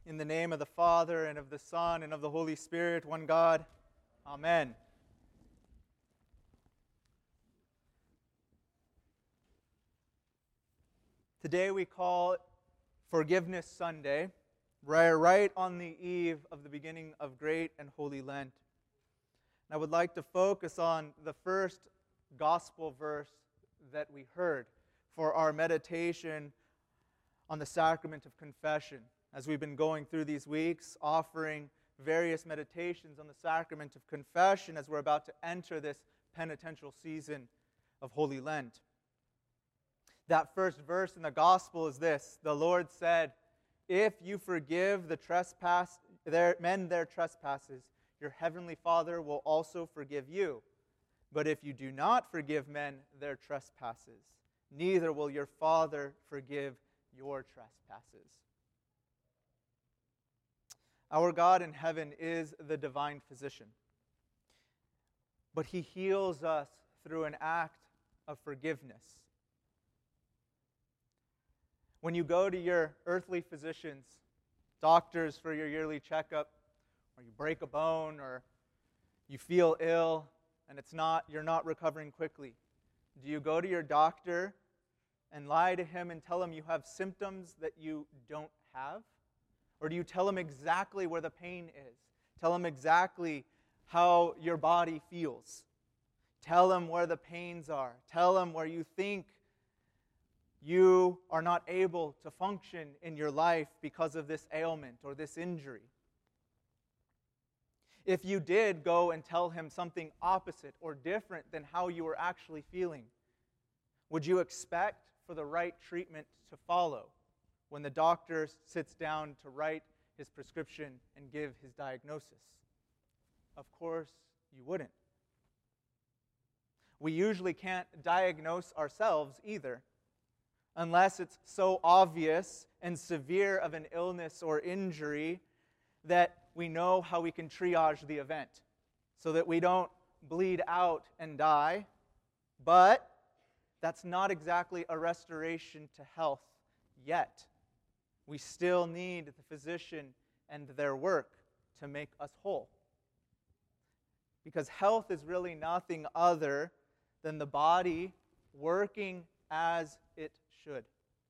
In the name of the Father, and of the Son, and of the Holy Spirit, one God. Amen. Today we call it Forgiveness Sunday, right on the eve of the beginning of Great and Holy Lent. And I would like to focus on the first gospel verse that we heard for our meditation on the sacrament of confession. As we've been going through these weeks, offering various meditations on the sacrament of confession as we're about to enter this penitential season of Holy Lent. That first verse in the gospel is this: the Lord said, "If you forgive men their trespasses, your heavenly Father will also forgive you. But if you do not forgive men their trespasses, neither will your Father forgive your trespasses." Our God in heaven is the divine physician, but He heals us through an act of forgiveness. When you go to your earthly physicians, doctors for your yearly checkup, or you break a bone, or you feel ill and you're not recovering quickly, do you go to your doctor and lie to him and tell him you have symptoms that you don't have? Or do you tell him exactly where the pain is? Tell him exactly how your body feels. Tell him where the pains are. Tell him where you think you are not able to function in your life because of this ailment or this injury. If you did go and tell him something opposite or different than how you were actually feeling, would you expect for the right treatment to follow when the doctor sits down to write his prescription and give his diagnosis? Of course, you wouldn't. We usually can't diagnose ourselves either, unless it's so obvious and severe of an illness or injury that we know how we can triage the event so that we don't bleed out and die. But that's not exactly a restoration to health yet. We still need the physician and their work to make us whole. Because health is really nothing other than the body working as it should.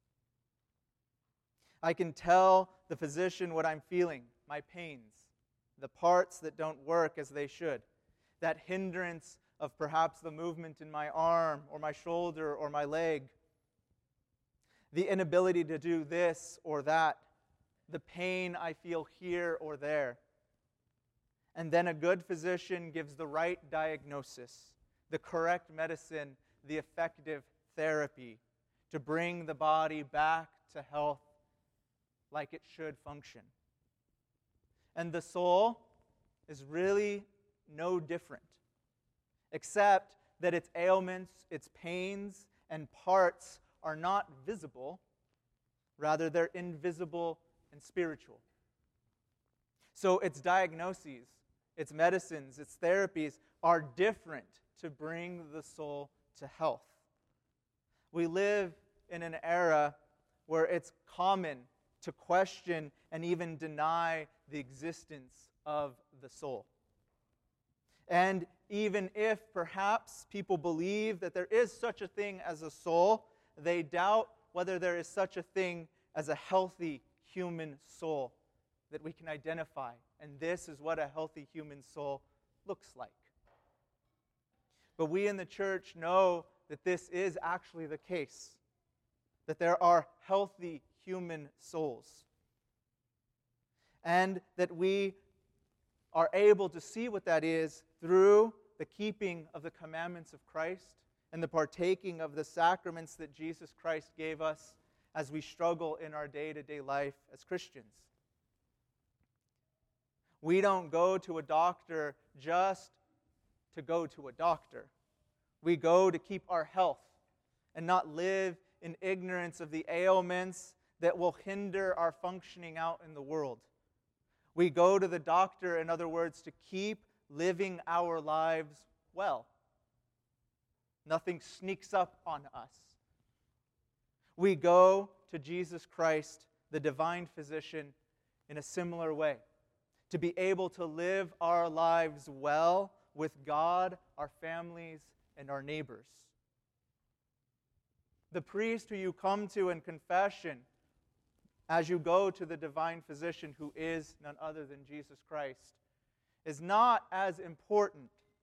I can tell the physician what I'm feeling, my pains, the parts that don't work as they should, that hindrance of perhaps the movement in my arm or my shoulder or my leg, the inability to do this or that, the pain I feel here or there. And then a good physician gives the right diagnosis, the correct medicine, the effective therapy to bring the body back to health like it should function. And the soul is really no different, except that its ailments, its pains, and parts are not visible. Rather, they're invisible and spiritual. So its diagnoses, its medicines, its therapies are different to bring the soul to health. We live in an era where it's common to question and even deny the existence of the soul. And even if perhaps people believe that there is such a thing as a soul, they doubt whether there is such a thing as a healthy human soul that we can identify. And this is what a healthy human soul looks like. But we in the church know that this is actually the case, that there are healthy human souls, and that we are able to see what that is through the keeping of the commandments of Christ and the partaking of the sacraments that Jesus Christ gave us as we struggle in our day-to-day life as Christians. We don't go to a doctor just to go to a doctor. We go to keep our health and not live in ignorance of the ailments that will hinder our functioning out in the world. We go to the doctor, in other words, to keep living our lives well. Nothing sneaks up on us. We go to Jesus Christ, the divine physician, in a similar way, to be able to live our lives well with God, our families, and our neighbors. The priest who you come to in confession, as you go to the divine physician who is none other than Jesus Christ, is not as important.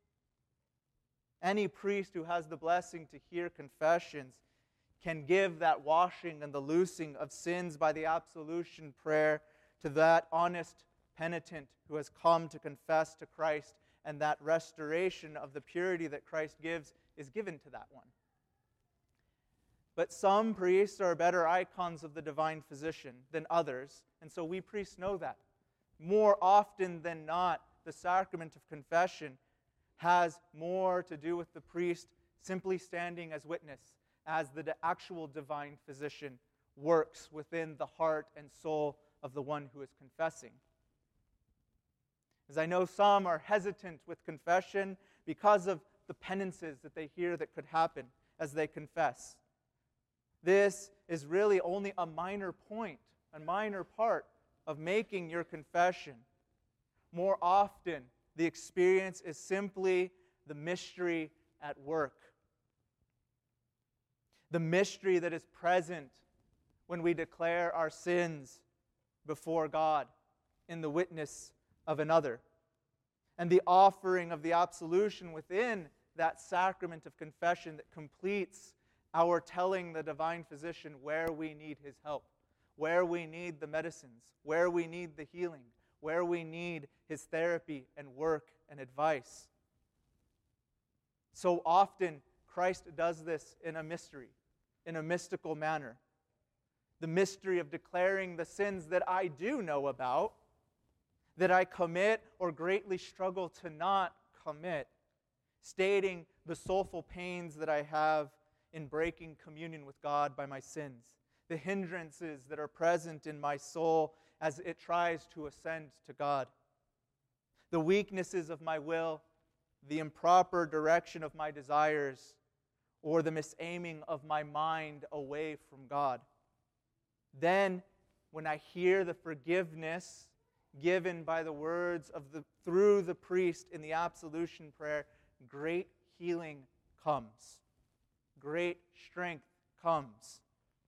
Any priest who has the blessing to hear confessions can give that washing and the loosing of sins by the absolution prayer to that honest penitent who has come to confess to Christ, and that restoration of the purity that Christ gives is given to that one. But some priests are better icons of the divine physician than others, and so we priests know that. More often than not, the sacrament of confession has more to do with the priest simply standing as witness, as the actual divine physician works within the heart and soul of the one who is confessing. As I know some are hesitant with confession because of the penances that they hear that could happen as they confess. This is really only a minor point, a minor part of making your confession. More often, the experience is simply the mystery at work. The mystery that is present when we declare our sins before God in the witness of another. And the offering of the absolution within that sacrament of confession that completes our telling the divine physician where we need his help, where we need the medicines, where we need the healing, where we need his therapy and work and advice. So often, Christ does this in a mystery, in a mystical manner. The mystery of declaring the sins that I do know about, that I commit or greatly struggle to not commit, stating the soulful pains that I have in breaking communion with God by my sins, the hindrances that are present in my soul as it tries to ascend to God, the weaknesses of my will, the improper direction of my desires, or the misaiming of my mind away from God. Then, when I hear the forgiveness given by the words of through the priest in the absolution prayer, great healing comes. Great strength comes.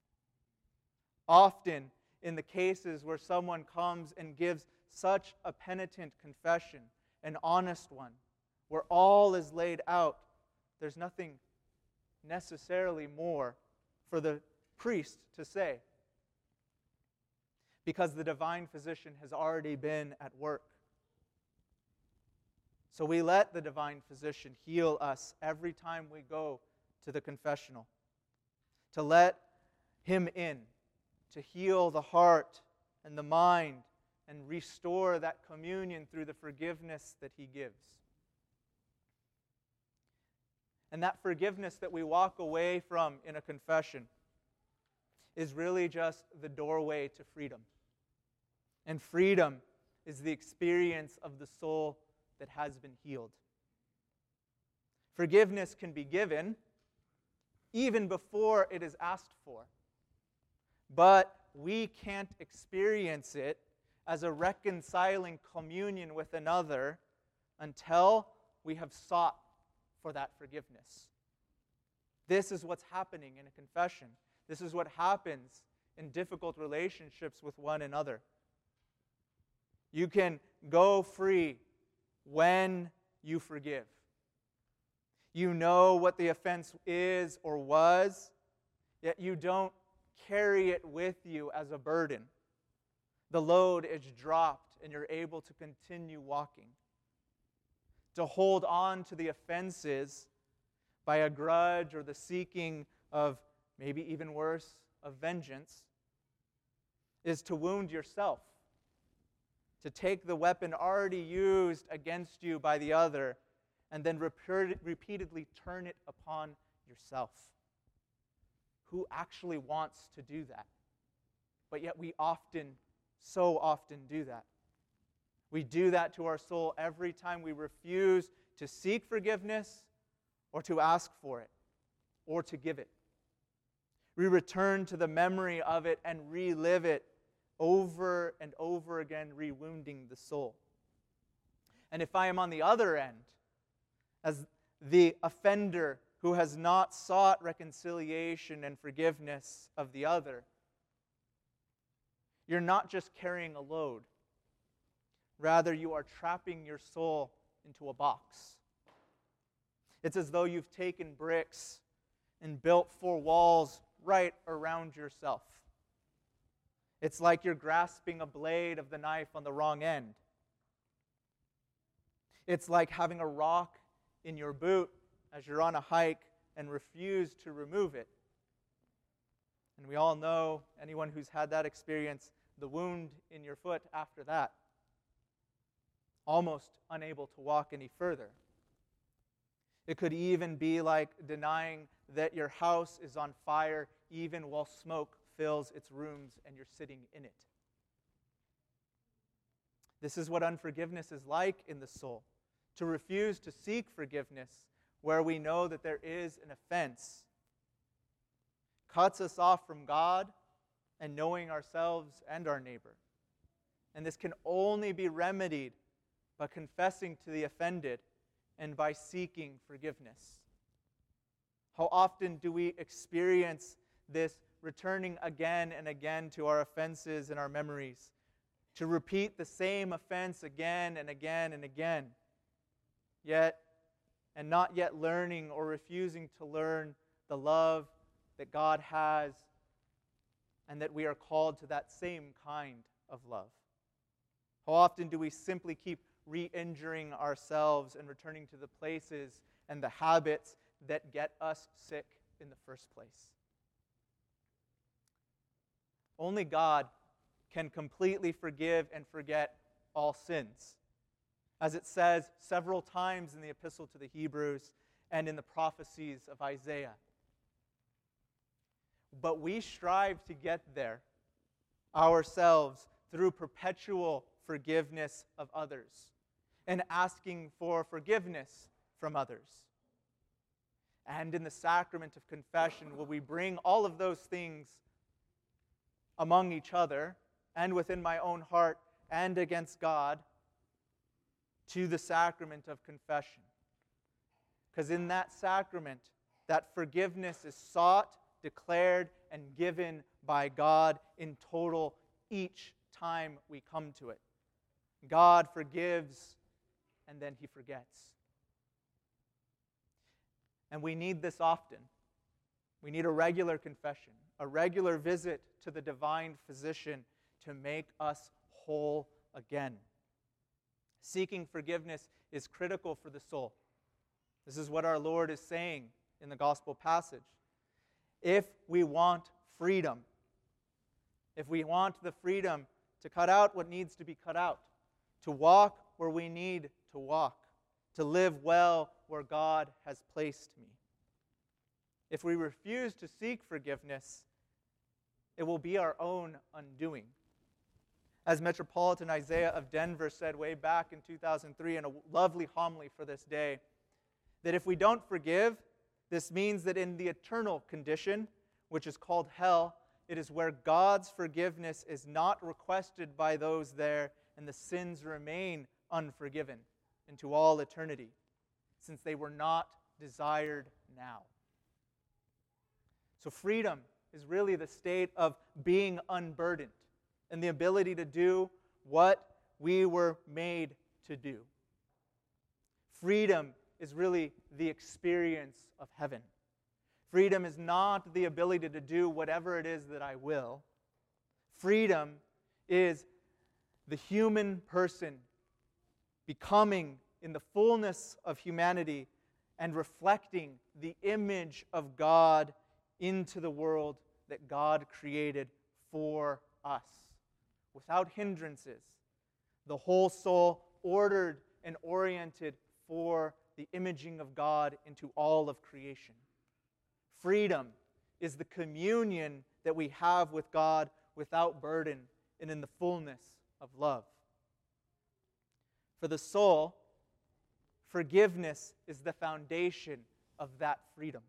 Often, in the cases where someone comes and gives such a penitent confession, an honest one, where all is laid out, there's nothing necessarily more for the priest to say, because the divine physician has already been at work. So we let the divine physician heal us every time we go to the confessional, to let him in, to heal the heart and the mind and restore that communion through the forgiveness that he gives. And that forgiveness that we walk away from in a confession is really just the doorway to freedom. And freedom is the experience of the soul that has been healed. Forgiveness can be given even before it is asked for. But we can't experience it as a reconciling communion with another until we have sought for that forgiveness. This is what's happening in a confession. This is what happens in difficult relationships with one another. You can go free when you forgive. You know what the offense is or was, yet you don't carry it with you as a burden. The load is dropped and you're able to continue walking. To hold on to the offenses by a grudge or the seeking of, maybe even worse, of vengeance, is to wound yourself. To take the weapon already used against you by the other and then repeatedly turn it upon yourself. Who actually wants to do that? But yet we so often do that. We do that to our soul every time we refuse to seek forgiveness or to ask for it or to give it. We return to the memory of it and relive it over and and over again re-wounding the soul. And if I am on the other end, as the offender who has not sought reconciliation and forgiveness of the other, you're not just carrying a load. Rather, you are trapping your soul into a box. It's as though you've taken bricks and built 4 walls right around yourself. It's like you're grasping a blade of the knife on the wrong end. It's like having a rock in your boot as you're on a hike and refuse to remove it. And we all know, anyone who's had that experience, the wound in your foot after that. Almost unable to walk any further. It could even be like denying that your house is on fire even while smoke fills its rooms and you're sitting in it. This is what unforgiveness is like in the soul. To refuse to seek forgiveness where we know that there is an offense cuts us off from God and knowing ourselves and our neighbor. And this can only be remedied by confessing to the offended and by seeking forgiveness. How often do we experience this returning again and again to our offenses and our memories, to repeat the same offense again and again and again, and not yet learning or refusing to learn the love that God has and that we are called to that same kind of love? How often do we simply keep re-injuring ourselves and returning to the places and the habits that get us sick in the first place? Only God can completely forgive and forget all sins, as it says several times in the Epistle to the Hebrews and in the prophecies of Isaiah. But we strive to get there ourselves through perpetual forgiveness of others and asking for forgiveness from others. And in the sacrament of confession, will we bring all of those things among each other and within my own heart and against God to the sacrament of confession. Because in that sacrament, that forgiveness is sought, declared, and given by God in total each time we come to it. God forgives, and then He forgets. And we need this often. We need a regular confession, a regular visit to the divine physician to make us whole again. Seeking forgiveness is critical for the soul. This is what our Lord is saying in the gospel passage. If we want freedom, if we want the freedom to cut out what needs to be cut out, to walk where we need to walk, to live well where God has placed me. If we refuse to seek forgiveness, it will be our own undoing. As Metropolitan Isaiah of Denver said way back in 2003 in a lovely homily for this day, that if we don't forgive, this means that in the eternal condition, which is called hell, it is where God's forgiveness is not requested by those there, and the sins remain unforgiven into all eternity, since they were not desired now. So freedom is really the state of being unburdened and the ability to do what we were made to do. Freedom is really the experience of heaven. Freedom is not the ability to do whatever it is that I will. Freedom is the human person becoming in the fullness of humanity and reflecting the image of God into the world that God created for us, without hindrances. The whole soul ordered and oriented for the imaging of God into all of creation. Freedom is the communion that we have with God without burden and in the fullness of love. For the soul, forgiveness is the foundation of that freedom.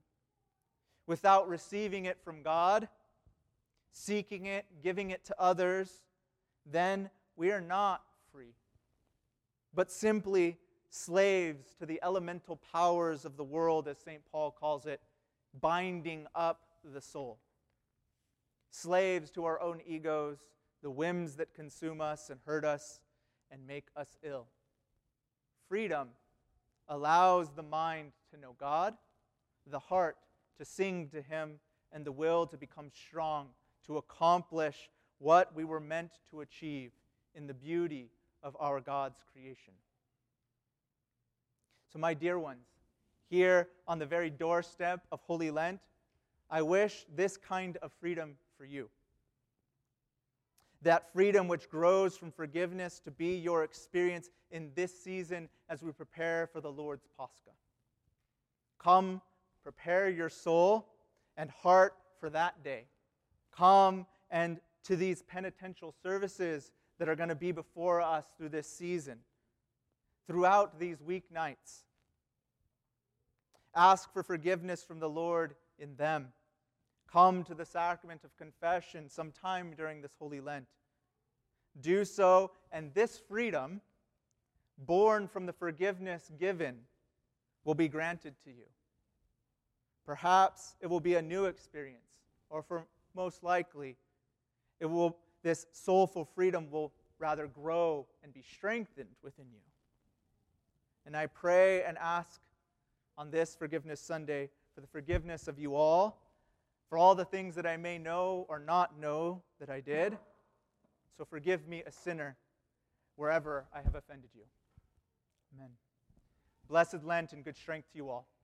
Without receiving it from God, seeking it, giving it to others, then we are not free, but simply slaves to the elemental powers of the world, as St. Paul calls it, binding up the soul. Slaves to our own egos, the whims that consume us and hurt us and make us ill. Freedom allows the mind to know God, the heart to sing to Him, and the will to become strong, to accomplish what we were meant to achieve in the beauty of our God's creation. So, my dear ones, here on the very doorstep of Holy Lent, I wish this kind of freedom for you. That freedom which grows from forgiveness to be your experience in this season as we prepare for the Lord's Pascha. Come, prepare your soul and heart for that day. Come and to these penitential services that are going to be before us through this season, throughout these weeknights. Ask for forgiveness from the Lord in them. Come to the sacrament of confession sometime during this Holy Lent. Do so, and this freedom, born from the forgiveness given, will be granted to you. Perhaps it will be a new experience, or for most likely, this soulful freedom will rather grow and be strengthened within you. And I pray and ask on this Forgiveness Sunday for the forgiveness of you all, for all the things that I may know or not know that I did. So forgive me, a sinner, wherever I have offended you. Amen. Blessed Lent and good strength to you all.